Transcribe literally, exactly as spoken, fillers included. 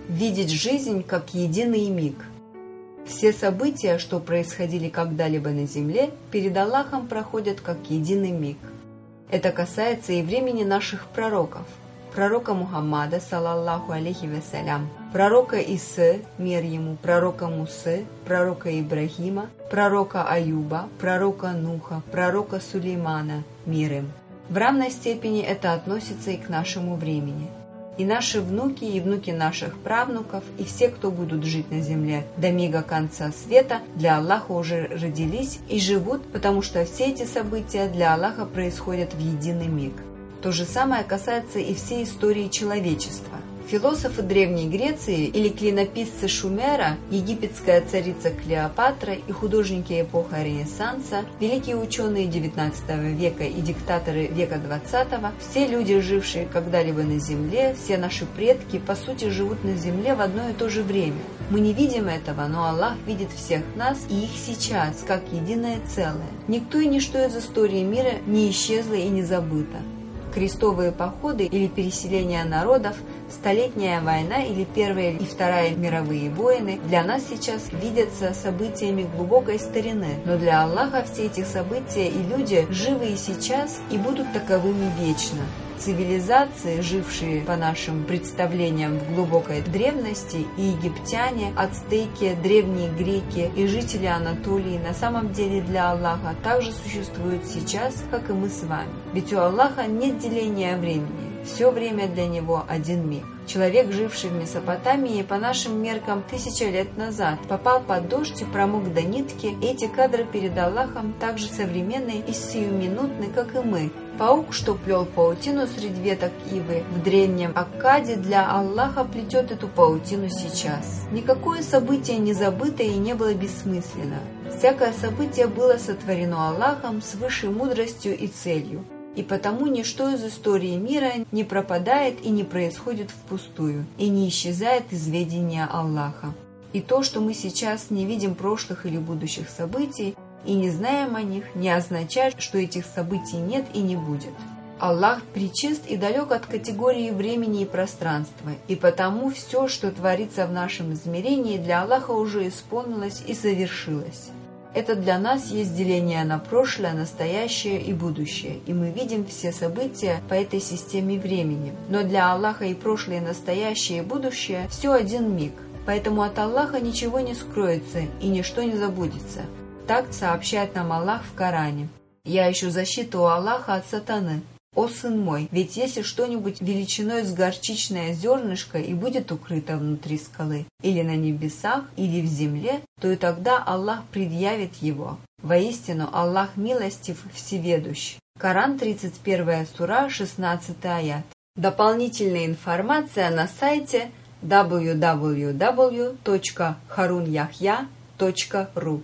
видеть жизнь как единый миг. Все события, что происходили когда-либо на земле, перед Аллахом проходят как единый миг. Это касается и времени наших пророков. Пророка Мухаммада, салаллаху алейхи вассалям, пророка Исы, мир ему, пророка Мусы, пророка Ибрахима, пророка Аюба, пророка Нуха, пророка Сулеймана, мир им. В равной степени это относится и к нашему времени. И наши внуки, и внуки наших правнуков, и все, кто будут жить на земле до мига конца света, для Аллаха уже родились и живут, потому что все эти события для Аллаха происходят в единый миг. То же самое касается и всей истории человечества. Философы Древней Греции или клинописцы Шумера, египетская царица Клеопатра и художники эпохи Ренессанса, великие ученые девятнадцатого века и диктаторы века двадцатого, все люди, жившие когда-либо на Земле, все наши предки, по сути, живут на Земле в одно и то же время. Мы не видим этого, но Аллах видит всех нас и их сейчас, как единое целое. Никто и ничто из истории мира не исчезло и не забыто. Крестовые походы или переселение народов, Столетняя война или Первая и Вторая мировые войны для нас сейчас видятся событиями глубокой старины, но для Аллаха все эти события и люди живы и сейчас и будут таковыми вечно. Цивилизации, жившие по нашим представлениям в глубокой древности, и египтяне, ацтеки, древние греки и жители Анатолии на самом деле для Аллаха также существуют сейчас, как и мы с вами. Ведь у Аллаха нет деления времени. Все время для него один миг. Человек, живший в Месопотамии, по нашим меркам тысяча лет назад, попал под дождь и промок до нитки. Эти кадры перед Аллахом так же современны и сиюминутны, как и мы. Паук, что плел паутину среди веток ивы в древнем Аккаде, для Аллаха плетет эту паутину сейчас. Никакое событие не забыто и не было бессмысленно. Всякое событие было сотворено Аллахом с высшей мудростью и целью. И потому ничто из истории мира не пропадает и не происходит впустую, и не исчезает из ведения Аллаха. И то, что мы сейчас не видим прошлых или будущих событий, и не знаем о них, не означает, что этих событий нет и не будет. Аллах пречист и далек от категории времени и пространства, и потому все, что творится в нашем измерении, для Аллаха уже исполнилось и совершилось. Это для нас есть деление на прошлое, настоящее и будущее, и мы видим все события по этой системе времени. Но для Аллаха и прошлое, и настоящее, и будущее – все один миг, поэтому от Аллаха ничего не скроется и ничто не забудется. Так сообщает нам Аллах в Коране. «Я ищу защиту у Аллаха от сатаны. О сын мой, ведь если что-нибудь величиной с горчичное зернышко и будет укрыто внутри скалы, или на небесах, или в земле, то и тогда Аллах предъявит его. Воистину, Аллах милостив, всеведущ». Коран, тридцать первая сура, шестнадцатый аят. Дополнительная информация на сайте дабл ю дабл ю дабл ю точка харуньяхья точка ру.